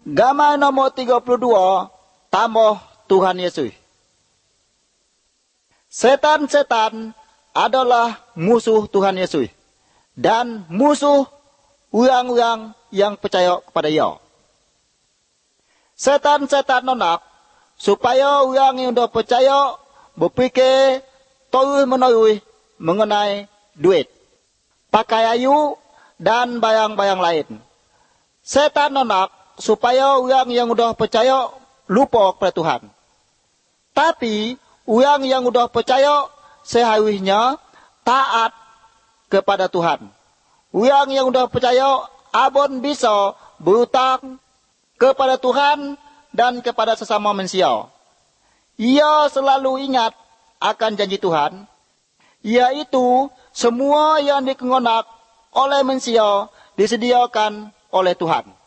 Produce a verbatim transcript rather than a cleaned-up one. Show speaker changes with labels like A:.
A: Gamai nomor tiga puluh dua, tambah Tuhan Yesus. Setan-setan adalah musuh Tuhan Yesus dan musuh orang-orang yang percaya kepada Ia. Setan-setan nolak supaya orang yang sudah percaya berfikir terus-menerus mengenai duit, pakai ayu, dan bayang-bayang lain. Setan nolak supaya orang yang sudah percaya lupa kepada Tuhan. Tapi orang yang sudah percaya seharusnya taat kepada Tuhan. Orang yang sudah percaya abon bisa berhutang kepada Tuhan dan kepada sesama manusia. Ia selalu ingat akan janji Tuhan, yaitu semua yang dikengonak oleh manusia disediakan oleh Tuhan.